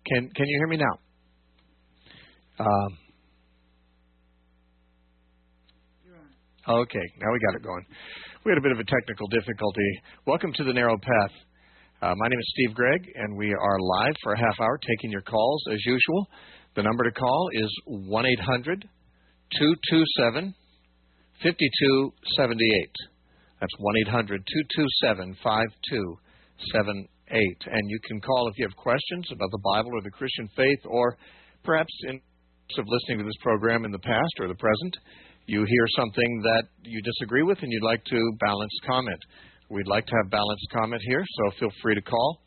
Can you hear me now? Okay, now we got it going. We had a bit of a technical difficulty. Welcome to the Narrow Path. My name is Steve Gregg, and we are live for a half hour taking your calls as usual. The number to call is 1-800-227-5278. That's 1-800-227-5278. And you can call if you have questions about the Bible or the Christian faith, or perhaps in of listening to this program in the past or the present, you hear something that you disagree with and you'd like to balance comment. We'd like to have balanced comment here, so feel free to call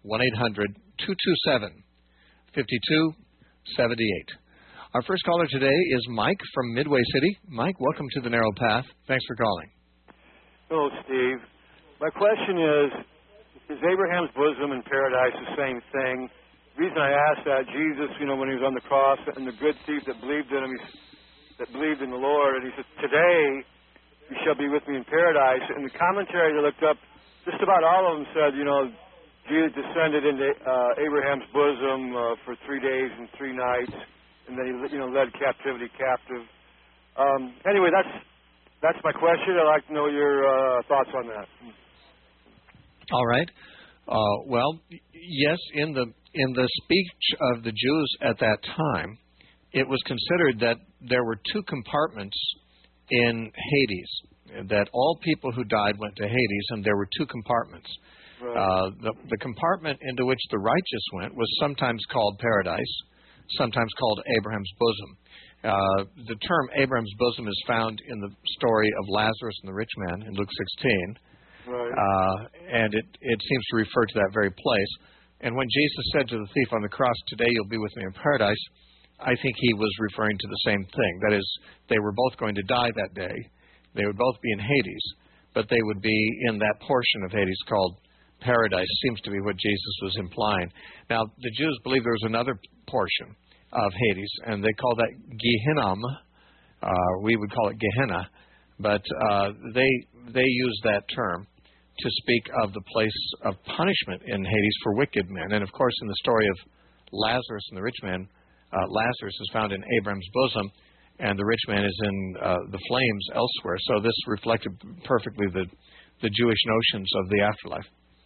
1-800-227-5278. Our first caller today is Mike from Midway City. Mike, welcome to the Narrow Path. Thanks for calling. Hello, Steve. My question is Abraham's bosom and paradise the same thing? The reason I asked that, Jesus, when he was on the cross, and the good thief that believed in him, that believed in the Lord, and he said, today you shall be with me in paradise. In the commentary I looked up, just about all of them said, Jesus descended into Abraham's bosom for 3 days and 3 nights, and then he, led captivity captive. Anyway, that's my question. I'd like to know your thoughts on that. All right. Well, yes, in the speech of the Jews at that time, it was considered that there were 2 compartments in Hades, that all people who died went to Hades, and there were 2 compartments. Right. The compartment into which the righteous went was sometimes called paradise, sometimes called Abraham's bosom. The term Abraham's bosom is found in the story of Lazarus and the rich man in Luke 16. Right. And it seems to refer to that very place. And when Jesus said to the thief on the cross, today you'll be with me in paradise, I think he was referring to the same thing. That is, they were both going to die that day. They would both be in Hades, but they would be in that portion of Hades called paradise. Seems to be what Jesus was implying. Now, the Jews believe there was another portion of Hades, and they call that Gehinnom. We would call it Gehenna, but they use that term to speak of the place of punishment in Hades for wicked men. And, of course, in the story of Lazarus and the rich man, Lazarus is found in Abraham's bosom, and the rich man is in the flames elsewhere. So this reflected perfectly the Jewish notions of the afterlife.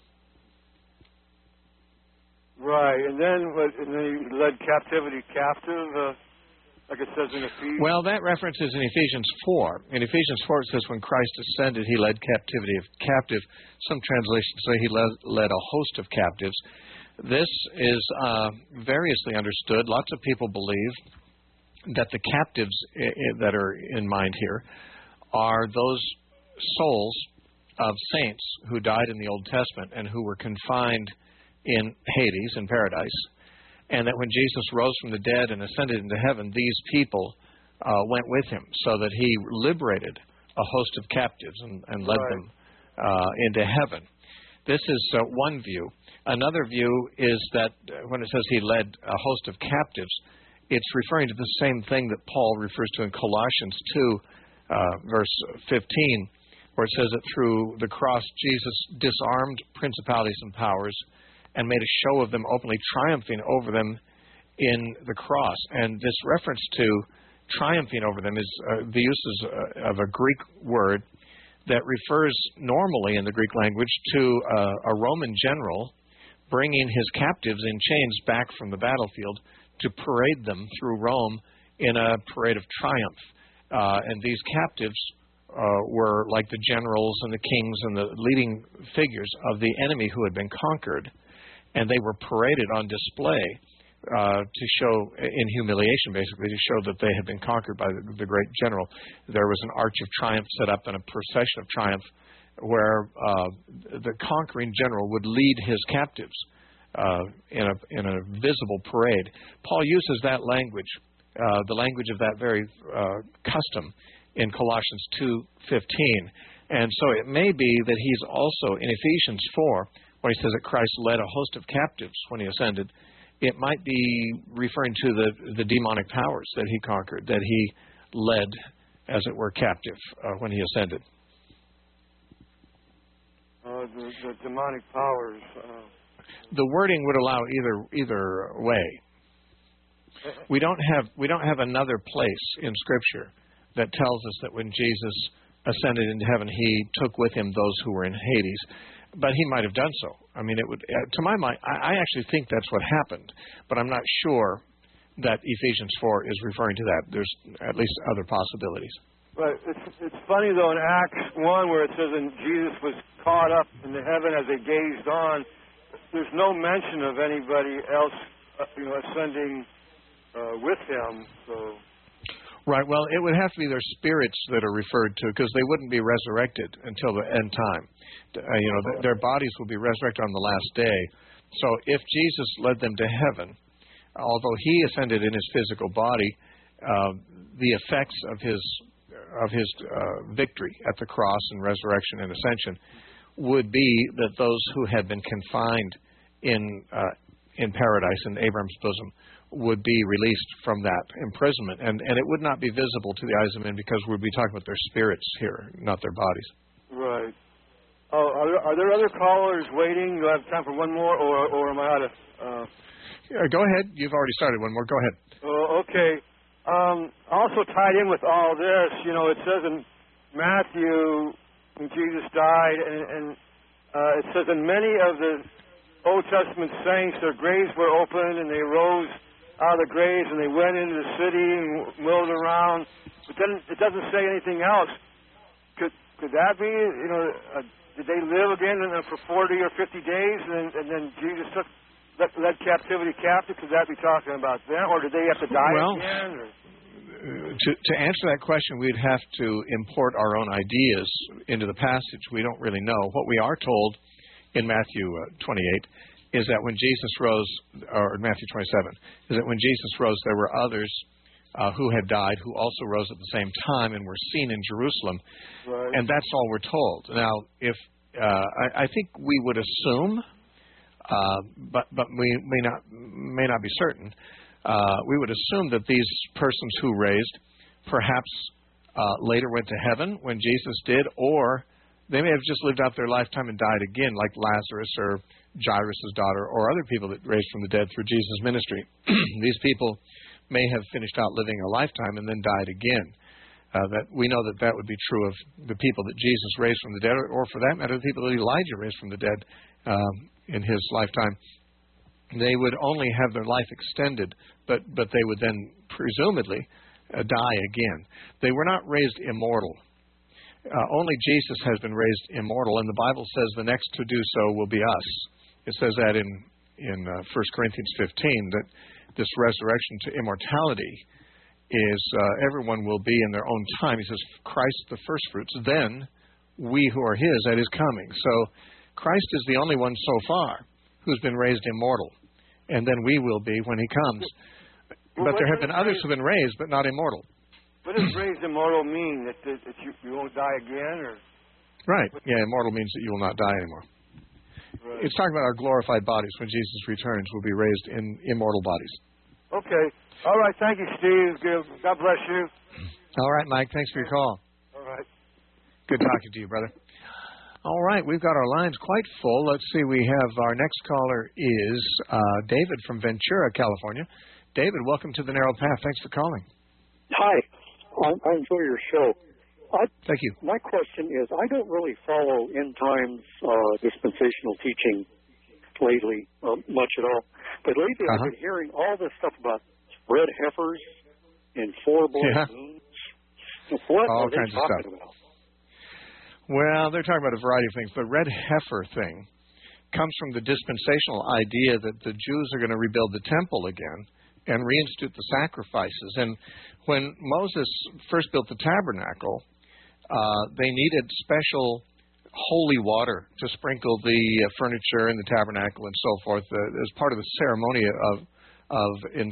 Right, and then he led captivity captive, like it says in Ephesians. Well, that reference is in Ephesians 4. In Ephesians 4 it says when Christ ascended, he led captivity captive. Some translations say he led a host of captives. This is variously understood. Lots of people believe that the captives that are in mind here are those souls of saints who died in the Old Testament and who were confined in Hades, in paradise, and that when Jesus rose from the dead and ascended into heaven, these people went with him so that he liberated a host of captives and led them into heaven. This is one view. Another view is that when it says he led a host of captives, it's referring to the same thing that Paul refers to in Colossians 2, verse 15, where it says that through the cross, Jesus disarmed principalities and powers and made a show of them openly, triumphing over them in the cross. And this reference to triumphing over them is the use of a Greek word that refers normally in the Greek language to a Roman general bringing his captives in chains back from the battlefield to parade them through Rome in a parade of triumph. And these captives were like the generals and the kings and the leading figures of the enemy who had been conquered. And they were paraded on display to show, in humiliation basically, to show that they had been conquered by the great general. There was an arch of triumph set up and a procession of triumph where the conquering general would lead his captives in a visible parade. Paul uses that language, the language of that very custom, in Colossians 2:15. And so it may be that he's also, in Ephesians 4, when he says that Christ led a host of captives when he ascended, it might be referring to the demonic powers that he conquered, that he led, as it were, captive when he ascended. The demonic powers. The wording would allow either way. We don't have another place in Scripture that tells us that when Jesus ascended into heaven, he took with him those who were in Hades. But he might have done so. I mean, it would. To my mind, I actually think that's what happened. But I'm not sure that Ephesians 4 is referring to that. There's at least other possibilities. Right. It's funny, though, in Acts 1, where it says, and Jesus was caught up into heaven as they gazed on, there's no mention of anybody else, ascending with him. So. Right. Well, it would have to be their spirits that are referred to, because they wouldn't be resurrected until the end time. Their bodies will be resurrected on the last day. So if Jesus led them to heaven, although he ascended in his physical body, the effects of his victory at the cross and resurrection and ascension would be that those who had been confined in paradise in Abraham's bosom would be released from that imprisonment, and it would not be visible to the eyes of men, because we'd be talking about their spirits here, not their bodies. Right. Oh, are there other callers waiting? Do I have time for one more, or am I out of? Go ahead. You've already started one more. Go ahead. Oh, okay. Also tied in with all this, it says in Matthew when Jesus died, and it says, in many of the Old Testament saints, their graves were open, and they rose out of the graves, and they went into the city and milled around. But then it doesn't say anything else. Could that be, did they live again for 40 or 50 days, and then Jesus led captivity captive? Could that be talking about them, or did they have to die again? Or? To answer that question, we'd have to import our own ideas into the passage. We don't really know. What we are told in Matthew 28 is that when Jesus rose, or Matthew 27, is that when Jesus rose, there were others who had died who also rose at the same time and were seen in Jerusalem. Right. And that's all we're told. Now, if I think we would assume, but we may not be certain, we would assume that these persons who raised perhaps later went to heaven when Jesus did, or they may have just lived out their lifetime and died again, like Lazarus or Jairus' daughter, or other people that raised from the dead through Jesus' ministry. These people may have finished out living a lifetime and then died again. That we know that would be true of the people that Jesus raised from the dead, or for that matter, the people that Elijah raised from the dead in his lifetime. They would only have their life extended, but they would then presumably die again. They were not raised immortal. Only Jesus has been raised immortal, and the Bible says the next to do so will be us. It says that in 1 Corinthians 15, that this resurrection to immortality is everyone will be in their own time. He says, Christ the firstfruits, then we who are his at his coming. So Christ is the only one so far who's been raised immortal, and then we will be when he comes. But there have been others who have been raised, but not immortal. What does raised immortal mean? That you won't die again? Or? Right. Yeah, immortal means that you will not die anymore. Right. It's talking about our glorified bodies. When Jesus returns, we'll be raised in immortal bodies. Okay. All right. Thank you, Steve. God bless you. All right, Mike. Thanks for your call. All right. Good talking to you, brother. All right. We've got our lines quite full. Let's see. We have our next caller is David from Ventura, California. David, welcome to The Narrow Path. Thanks for calling. Hi. I enjoy your show. Thank you. My question is, I don't really follow end times dispensational teaching lately much at all. But lately I've been hearing all this stuff about red heifers and four-blood moons. What all are they kinds of talking stuff about? Well, they're talking about a variety of things. The red heifer thing comes from the dispensational idea that the Jews are going to rebuild the temple again and reinstitute the sacrifices. And when Moses first built the tabernacle, they needed special holy water to sprinkle the furniture in the tabernacle and so forth as part of the ceremony of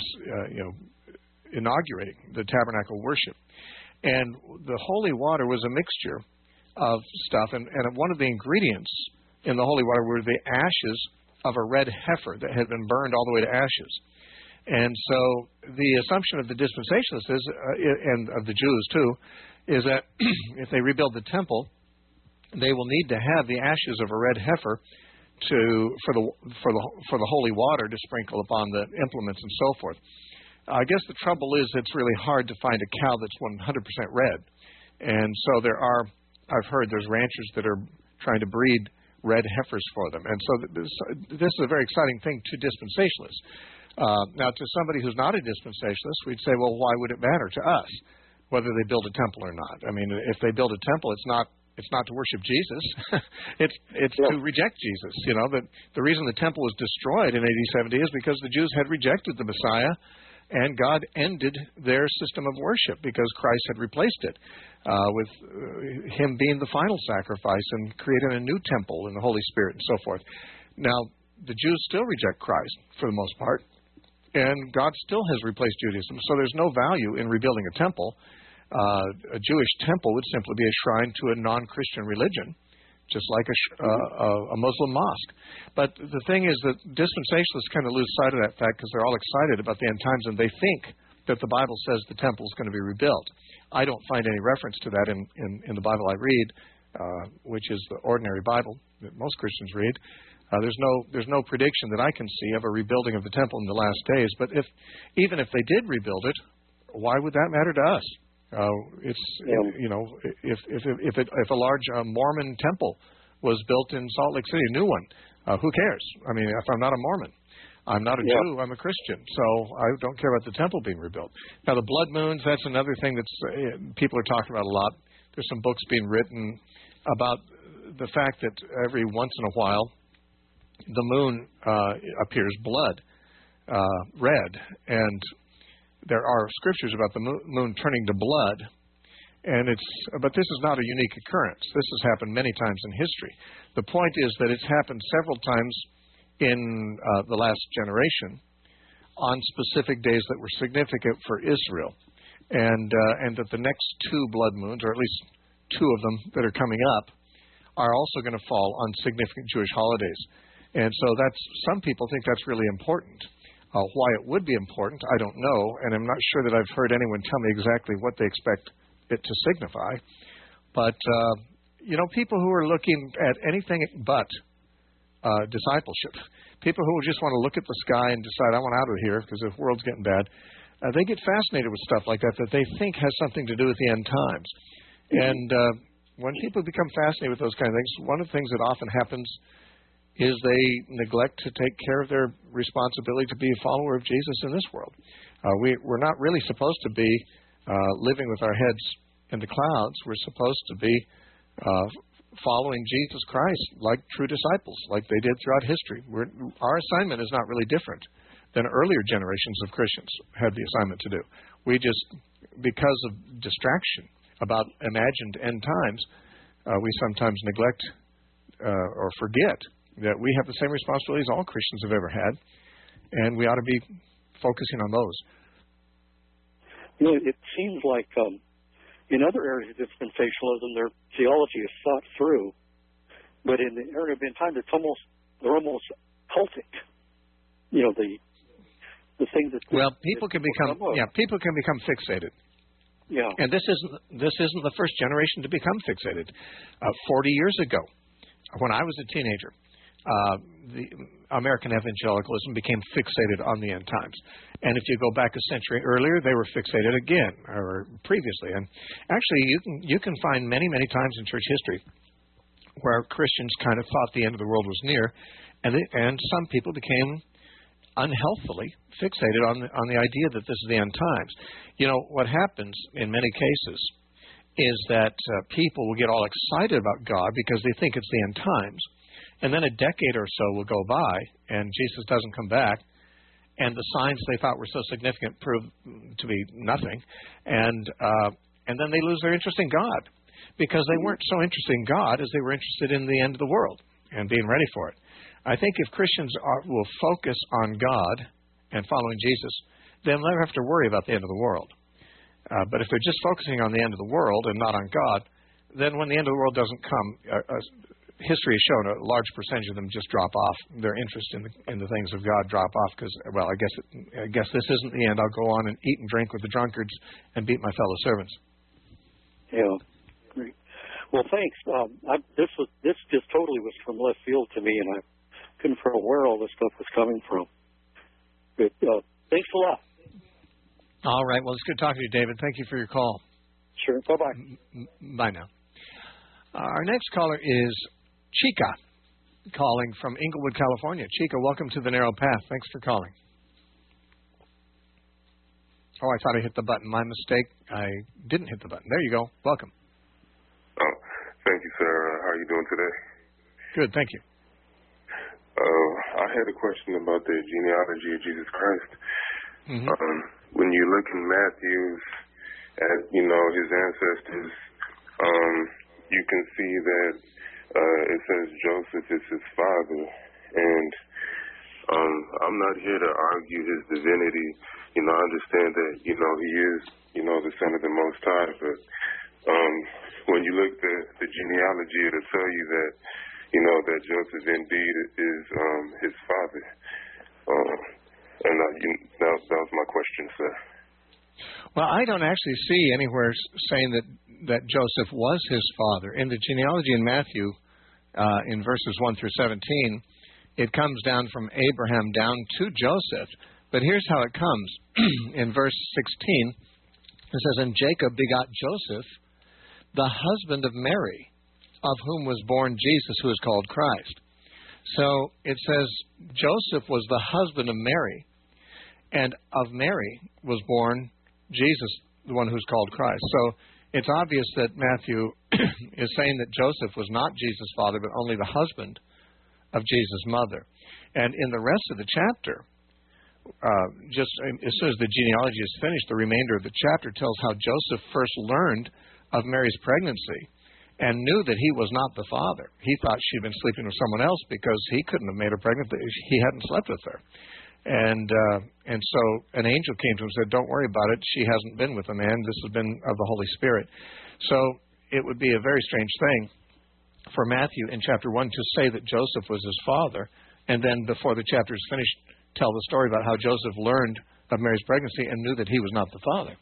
inaugurating the tabernacle worship. And the holy water was a mixture of stuff, and one of the ingredients in the holy water were the ashes of a red heifer that had been burned all the way to ashes. And so the assumption of the dispensationalists is, and of the Jews too, is that if they rebuild the temple, they will need to have the ashes of a red heifer for the holy water to sprinkle upon the implements and so forth. I guess the trouble is it's really hard to find a cow that's 100% red, and so I've heard there's ranchers that are trying to breed red heifers for them, and so this is a very exciting thing to dispensationalists. Now, to somebody who's not a dispensationalist, we'd say, well, why would it matter to us whether they build a temple or not? I mean, if they build a temple, it's not to worship Jesus. it's to reject Jesus. You know, the reason the temple was destroyed in AD 70 is because the Jews had rejected the Messiah, and God ended their system of worship because Christ had replaced it with him being the final sacrifice and creating a new temple in the Holy Spirit and so forth. Now, the Jews still reject Christ for the most part, and God still has replaced Judaism, so there's no value in rebuilding a temple. A Jewish temple would simply be a shrine to a non-Christian religion, just like a Muslim mosque. But the thing is that dispensationalists kind of lose sight of that fact because they're all excited about the end times, and they think that the Bible says the temple is going to be rebuilt. I don't find any reference to that in the Bible I read, which is the ordinary Bible that most Christians read. There's no prediction that I can see of a rebuilding of the temple in the last days. But even if they did rebuild it, why would that matter to us? You know, if a large Mormon temple was built in Salt Lake City, a new one, who cares? I mean, if I'm not a Mormon, I'm not a Jew, I'm a Christian, so I don't care about the temple being rebuilt. Now, the blood moons, that's another thing that's people are talking about a lot. There's some books being written about the fact that every once in a while the moon appears blood red, and there are scriptures about the moon turning to blood, but this is not a unique occurrence. This has happened many times in history. The point is that it's happened several times in the last generation on specific days that were significant for Israel, and that the next two blood moons, or at least two of them that are coming up, are also going to fall on significant Jewish holidays. And so some people think that's really important. Why it would be important, I don't know, and I'm not sure that I've heard anyone tell me exactly what they expect it to signify. But, you know, people who are looking at anything but discipleship, people who just want to look at the sky and decide, I want out of here because the world's getting bad, they get fascinated with stuff like that they think has something to do with the end times. And when people become fascinated with those kind of things, one of the things that often happens is they neglect to take care of their responsibility to be a follower of Jesus in this world. We're not really supposed to be living with our heads in the clouds. We're supposed to be following Jesus Christ like true disciples, like they did throughout history. Our assignment is not really different than earlier generations of Christians had the assignment to do. We just, because of distraction about imagined end times, we sometimes neglect or forget that we have the same responsibilities all Christians have ever had, and we ought to be focusing on those. You know, it seems like in other areas of dispensationalism, their theology is thought through, but in the area of end time, they're almost cultic. You know, the things that people can become fixated. Yeah, and this isn't the first generation to become fixated. 40 years ago, when I was a teenager, the American evangelicalism became fixated on the end times. And if you go back a century earlier, they were fixated again, or previously. And actually, you can find many, many times in church history where Christians kind of thought the end of the world was near, and some people became unhealthily fixated on the idea that this is the end times. You know, what happens in many cases is that people will get all excited about God because they think it's the end times. And then a decade or so will go by, and Jesus doesn't come back, and the signs they thought were so significant prove to be nothing, and then they lose their interest in God because they weren't so interested in God as they were interested in the end of the world and being ready for it. I think if Christians will focus on God and following Jesus, they'll never have to worry about the end of the world. But if they're just focusing on the end of the world and not on God, then when the end of the world doesn't come, history has shown a large percentage of them just drop off. Their interest in the things of God drop off because, well, I guess this isn't the end. I'll go on and eat and drink with the drunkards and beat my fellow servants. Yeah, great. Well, thanks. This just totally was from left field to me, and I looking for where all this stuff was coming from. But thanks a lot. All right. Well, it's good talking to you, David. Thank you for your call. Sure. Bye-bye. Bye now. Our next caller is Chica, calling from Inglewood, California. Chica, welcome to The Narrow Path. Thanks for calling. Oh, I thought I hit the button. My mistake. I didn't hit the button. There you go. Welcome. Oh, thank you, sir. How are you doing today? Good, thank you. I had a question about the genealogy of Jesus Christ. Mm-hmm. When you look in Matthew's at, his ancestors, you can see that it says Joseph is his father. And I'm not here to argue his divinity. I understand that, he is, the son of the Most High. But when you look at the genealogy, it'll tell you that, that Joseph indeed is his father. And that was my question, sir. Well, I don't actually see anywhere saying that Joseph was his father. In the genealogy in Matthew, in verses 1 through 17, it comes down from Abraham down to Joseph. But here's how it comes. In verse 16, it says, "And Jacob begot Joseph, the husband of Mary, of whom was born Jesus, who is called Christ." So it says Joseph was the husband of Mary, and of Mary was born Jesus, the one who's called Christ. So it's obvious that Matthew is saying that Joseph was not Jesus' father, but only the husband of Jesus' mother. And in the rest of the chapter, just as soon as the genealogy is finished, the remainder of the chapter tells how Joseph first learned of Mary's pregnancy and knew that he was not the father. He thought she'd been sleeping with someone else because he couldn't have made her pregnant. He hadn't slept with her. And so an angel came to him and said, "Don't worry about it. She hasn't been with a man. This has been of the Holy Spirit." So it would be a very strange thing for Matthew in chapter 1 to say that Joseph was his father, and then before the chapter is finished, tell the story about how Joseph learned of Mary's pregnancy and knew that he was not the father.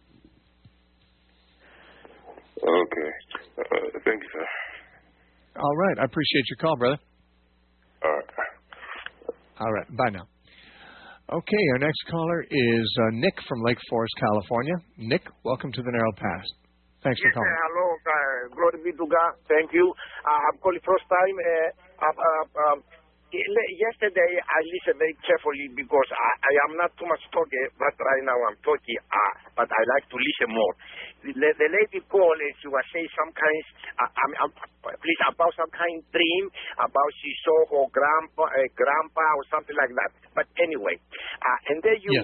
Okay. Thank you, sir. All right. I appreciate your call, brother. All right. All right. Bye now. Okay. Our next caller is Nick from Lake Forest, California. Nick, welcome to The Narrow Path. Thanks for calling. Hello. Glory be to God. Thank you. I'm calling first time. Yesterday, I listened very carefully because I am not too much talking, but right now I'm talking, but I like to listen more. The lady called and she was saying some kind, please, about some kind of dream, about she saw her grandpa or something like that. But anyway, and then you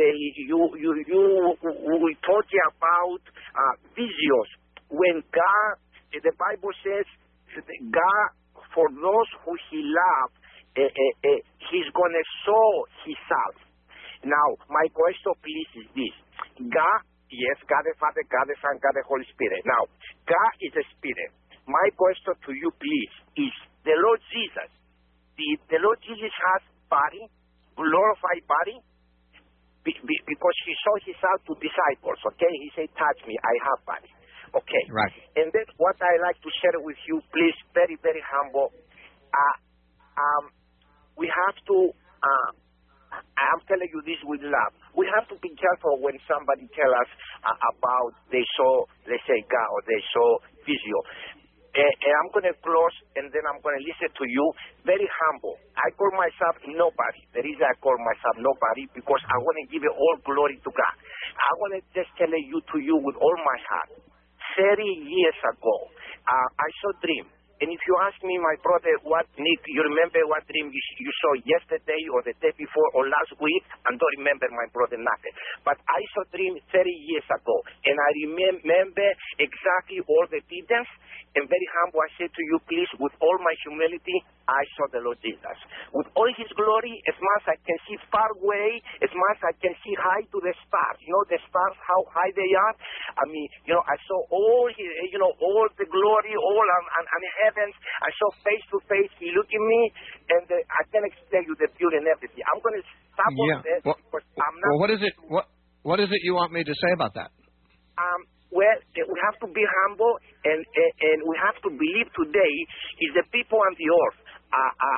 were talking about visions. When God, the Bible says, God, for those who he loved, he's going to show himself. Now, my question, please, is this. God, yes, God the Father, God the Son, God the Holy Spirit. Now, God is a spirit. My question to you, please, is the Lord Jesus. The Lord Jesus has body, glorified body, because he showed himself to disciples, okay? He said, touch me, I have body. Okay. Right. And then what I like to share with you, please, very, very humble, we have to, I'm telling you this with love, we have to be careful when somebody tells us about they saw, let's say, God, or they saw vision. And I'm going to close, and then I'm going to listen to you, very humble. I call myself nobody. The reason I call myself nobody, because I want to give you all glory to God. I want to just tell you to you with all my heart. 30 years ago, I saw a dream. And if you ask me, my brother, Nick, you remember what dream you saw yesterday or the day before or last week? I don't remember, my brother, nothing. But I saw a dream 30 years ago, and I remember exactly all the details. And very humble, I say to you, please, with all my humility, I saw the Lord Jesus. With all his glory, as much as I can see far away, as much as I can see high to the stars. You know, the stars, how high they are? I mean, I saw all his, all the glory, all on heavens. I saw face to face. He looked at me, and I can't explain you the beauty and everything. I'm going to stop on this because I'm not... Well, what is it you want me to say about that? Well, we have to be humble, and we have to believe today is the people on the earth.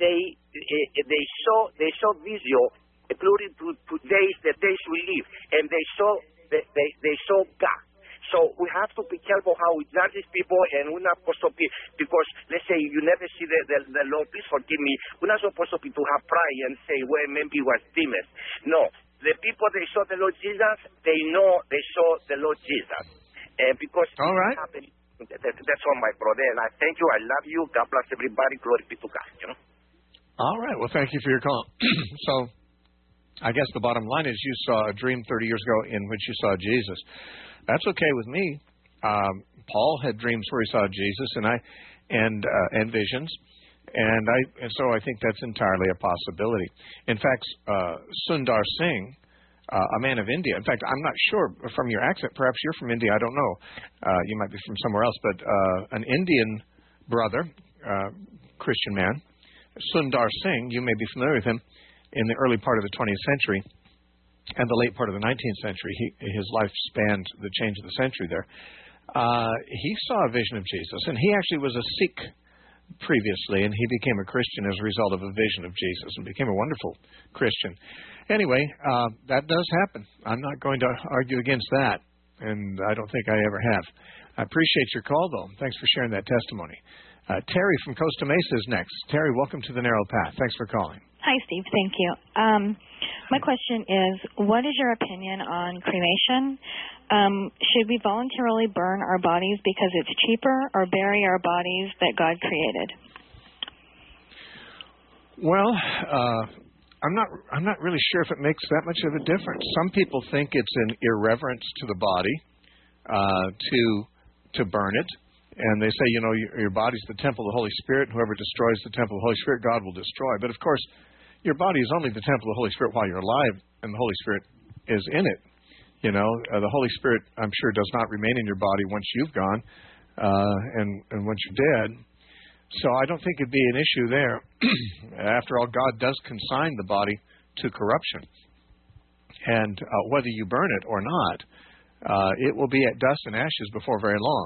they saw vision, including to days, the days we live, and they saw God. So we have to be careful how we judge these people, and we're not supposed to be, because let's say you never see the Lord, please forgive me, we're not supposed to be to have pride and say, well, maybe it was demons. No, the people, they saw the Lord Jesus, they know they saw the Lord Jesus. Because all right. That's all, my brother, and I thank you, I love you, God bless everybody, glory be to God, All right, well, thank you for your call. So I guess the bottom line is you saw a dream 30 years ago in which you saw Jesus. That's okay with me. Paul had dreams where he saw Jesus, and visions, and so I think that's entirely a possibility. In fact, Sundar Singh, a man of India. In fact, I'm not sure from your accent. Perhaps you're from India. I don't know. You might be from somewhere else, but an Indian brother, Christian man, Sundar Singh. You may be familiar with him. In the early part of the 20th century and the late part of the 19th century, his life spanned the change of the century there. He saw a vision of Jesus, and he actually was a Sikh previously, and he became a Christian as a result of a vision of Jesus and became a wonderful Christian. Anyway, that does happen. I'm not going to argue against that, and I don't think I ever have. I appreciate your call, though. Thanks for sharing that testimony. Terry from Costa Mesa is next. Terry, welcome to the Narrow Path. Thanks for calling. Hi, Steve. Thank you. My question is, what is your opinion on cremation? Should we voluntarily burn our bodies because it's cheaper, or bury our bodies that God created? Well, I'm not really sure if it makes that much of a difference. Some people think it's an irreverence to the body to burn it. And they say, your body's the temple of the Holy Spirit. Whoever destroys the temple of the Holy Spirit, God will destroy. But, of course, your body is only the temple of the Holy Spirit while you're alive, and the Holy Spirit is in it. The Holy Spirit, I'm sure, does not remain in your body once you've gone and once you're dead. So I don't think it'd be an issue there. After all, God does consign the body to corruption. And whether you burn it or not, it will be at dust and ashes before very long.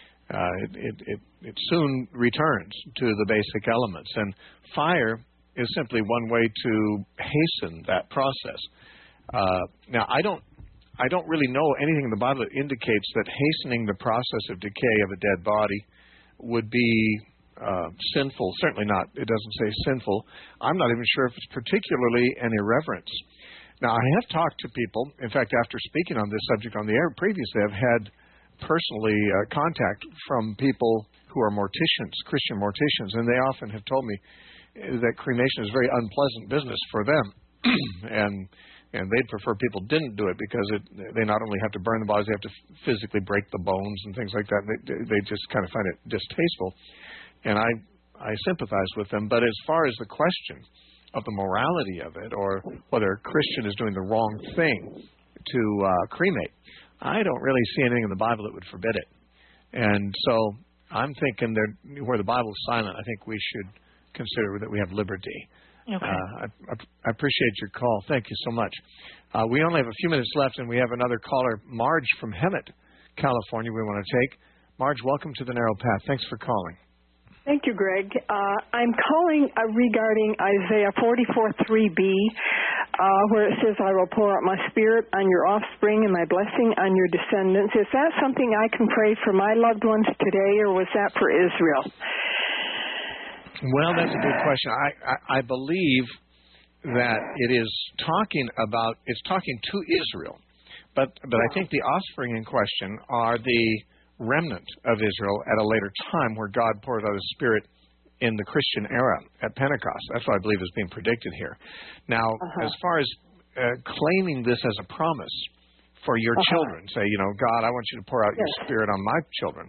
It soon returns to the basic elements, and fire is simply one way to hasten that process. Now, I don't really know anything in the Bible that indicates that hastening the process of decay of a dead body would be sinful. Certainly not. It doesn't say sinful. I'm not even sure if it's particularly an irreverence. Now, I have talked to people. In fact, after speaking on this subject on the air previously, I've had personally contact from people who are morticians, Christian morticians, and they often have told me that cremation is a very unpleasant business for them, and they'd prefer people didn't do it because they not only have to burn the bodies, they have to physically break the bones and things like that. They just kind of find it distasteful, and I sympathize with them. But as far as the question of the morality of it, or whether a Christian is doing the wrong thing to cremate, I don't really see anything in the Bible that would forbid it. And so I'm thinking that where the Bible is silent, I think we should consider that we have liberty. Okay. I appreciate your call. Thank you so much. We only have a few minutes left, and we have another caller, Marge from Hemet, California, we want to take. Marge, welcome to the Narrow Path. Thanks for calling. Thank you, Greg. I'm calling regarding Isaiah 44:3b, where it says, I will pour out my spirit on your offspring and my blessing on your descendants. Is that something I can pray for my loved ones today, or was that for Israel? Well, that's a good question. I believe that it is talking to Israel, but I think the offspring in question are the remnant of Israel at a later time, where God poured out His Spirit in the Christian era at Pentecost. That's what I believe is being predicted here. Now, as far as claiming this as a promise for your children, say, God, I want you to pour out your Spirit on my children.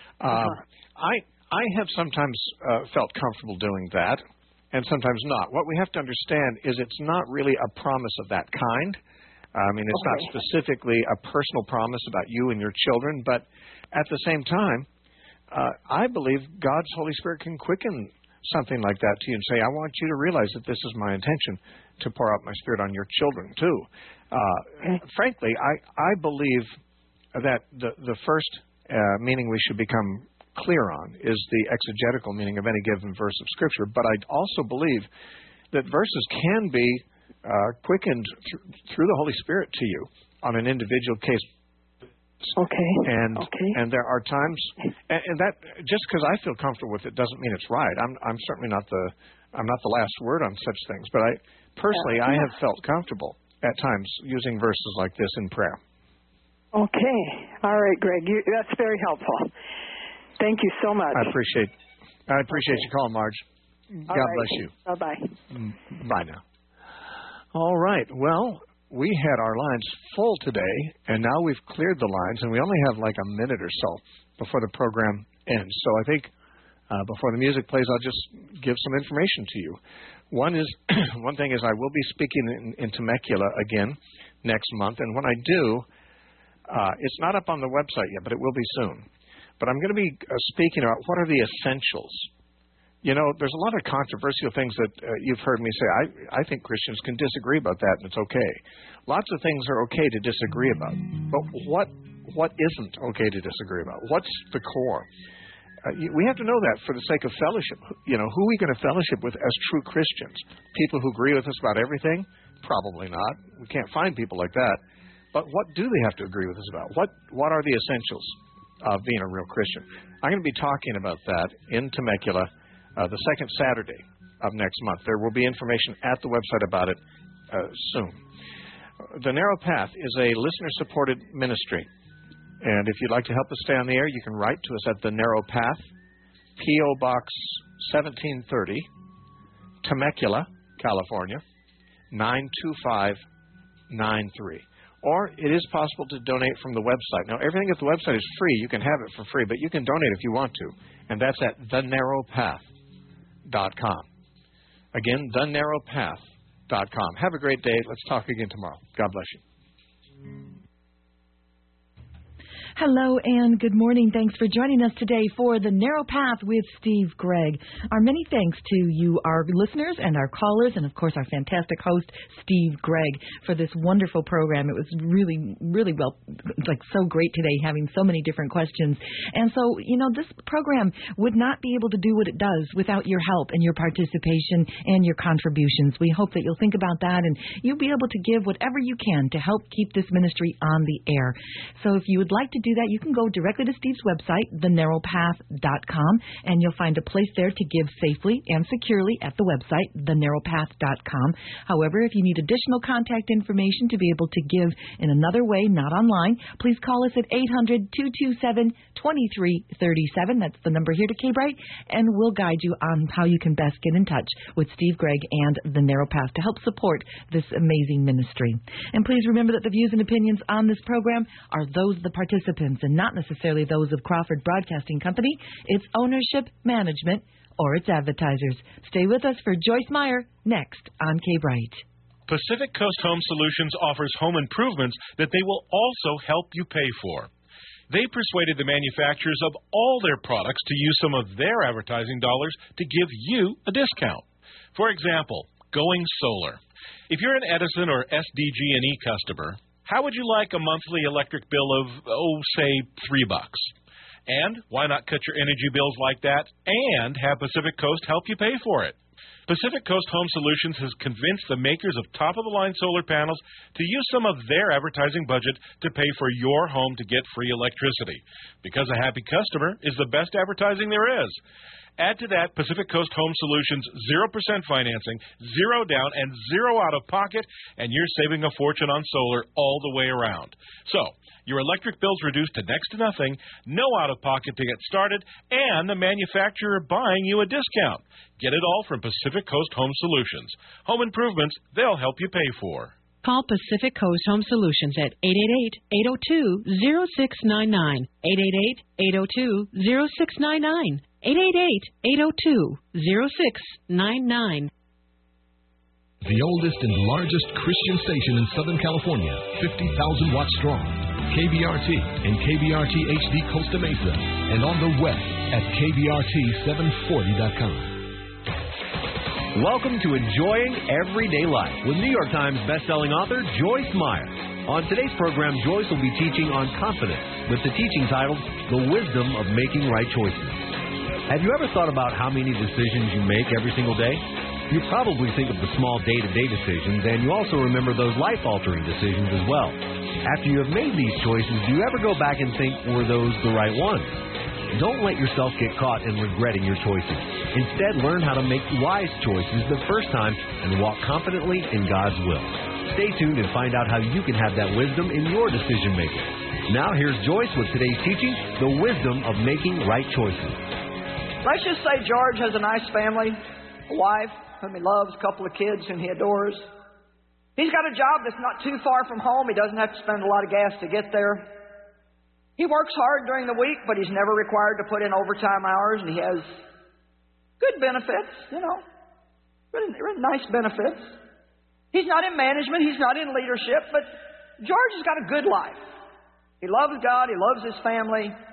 I have sometimes felt comfortable doing that, and sometimes not. What we have to understand is it's not really a promise of that kind. It's not specifically a personal promise about you and your children, but at the same time, I believe God's Holy Spirit can quicken something like that to you and say, I want you to realize that this is my intention, to pour out my Spirit on your children too. Frankly, I believe that the first meaning we should become clear on is the exegetical meaning of any given verse of Scripture. But I also believe that verses can be quickened through the Holy Spirit to you on an individual case. Okay. And there are times, and that just because I feel comfortable with it doesn't mean it's right. I'm certainly not the last word on such things. But I have felt comfortable at times using verses like this in prayer. Okay. All right, Greg. That's very helpful. Thank you so much. I appreciate you calling, Marge. God bless you. Bye-bye. Bye now. All right. Well, we had our lines full today, and now we've cleared the lines, and we only have like a minute or so before the program ends. So I think before the music plays, I'll just give some information to you. One thing is I will be speaking in Temecula again next month, and when I do, it's not up on the website yet, but it will be soon. But I'm going to be speaking about what are the essentials. You know, there's a lot of controversial things that you've heard me say. I think Christians can disagree about that, and it's okay. Lots of things are okay to disagree about. But what isn't okay to disagree about? What's the core? We have to know that for the sake of fellowship. You know, who are we going to fellowship with as true Christians? People who agree with us about everything? Probably not. We can't find people like that. But what do they have to agree with us about? What are the essentials of being a real Christian? I'm going to be talking about that in Temecula the second Saturday of next month. There will be information at the website about it soon. The Narrow Path is a listener-supported ministry. And if you'd like to help us stay on the air, you can write to us at The Narrow Path, P.O. Box 1730, Temecula, California, 92593. Or it is possible to donate from the website. Now, everything at the website is free. You can have it for free, but you can donate if you want to. And that's at thenarrowpath.com. Again, thenarrowpath.com. Have a great day. Let's talk again tomorrow. God bless you. Hello and good morning. Thanks for joining us today for The Narrow Path with Steve Gregg. Our many thanks to you, our listeners and our callers, and of course our fantastic host, Steve Gregg, for this wonderful program. It was really, really so great today, having so many different questions. And so, this program would not be able to do what it does without your help and your participation and your contributions. We hope that you'll think about that and you'll be able to give whatever you can to help keep this ministry on the air. So if you would like to do that, you can go directly to Steve's website, thenarrowpath.com, and you'll find a place there to give safely and securely at the website, thenarrowpath.com. However, if you need additional contact information to be able to give in another way, not online, please call us at 800-227-2337. That's the number here to K-Bright, and we'll guide you on how you can best get in touch with Steve Gregg and The Narrow Path to help support this amazing ministry. And please remember that the views and opinions on this program are those of the participants and not necessarily those of Crawford Broadcasting Company, its ownership, management, or its advertisers. Stay with us for Joyce Meyer next on K-Bright. Pacific Coast Home Solutions offers home improvements that they will also help you pay for. They persuaded the manufacturers of all their products to use some of their advertising dollars to give you a discount. For example, Going Solar. If you're an Edison or SDG&E customer, how would you like a monthly electric bill of, say, $3? And why not cut your energy bills like that and have Pacific Coast help you pay for it? Pacific Coast Home Solutions has convinced the makers of top-of-the-line solar panels to use some of their advertising budget to pay for your home to get free electricity. Because a happy customer is the best advertising there is. Add to that Pacific Coast Home Solutions 0% financing, 0 down, and 0 out of pocket, and you're saving a fortune on solar all the way around. So, your electric bill's reduced to next to nothing, no out of pocket to get started, and the manufacturer buying you a discount. Get it all from Pacific Coast Home Solutions. Home improvements they'll help you pay for. Call Pacific Coast Home Solutions at 888-802-0699. 888-802-0699. 888-802-0699. The oldest and largest Christian station in Southern California, 50,000 watts strong. KBRT and KBRT HD Costa Mesa, and on the web at KBRT740.com. Welcome to Enjoying Everyday Life with New York Times bestselling author Joyce Meyer. On today's program, Joyce will be teaching on confidence with the teaching titled, The Wisdom of Making Right Choices. Have you ever thought about how many decisions you make every single day? You probably think of the small day-to-day decisions, and you also remember those life-altering decisions as well. After you have made these choices, do you ever go back and think, were those the right ones? Don't let yourself get caught in regretting your choices. Instead, learn how to make wise choices the first time and walk confidently in God's will. Stay tuned and find out how you can have that wisdom in your decision-making. Now, here's Joyce with today's teaching, The Wisdom of Making Right Choices. Let's just say George has a nice family, a wife whom he loves, a couple of kids whom he adores. He's got a job that's not too far from home. He doesn't have to spend a lot of gas to get there. He works hard during the week, but he's never required to put in overtime hours, and he has good benefits, really nice benefits. He's not in management. He's not in leadership, but George has got a good life. He loves God. He loves his family.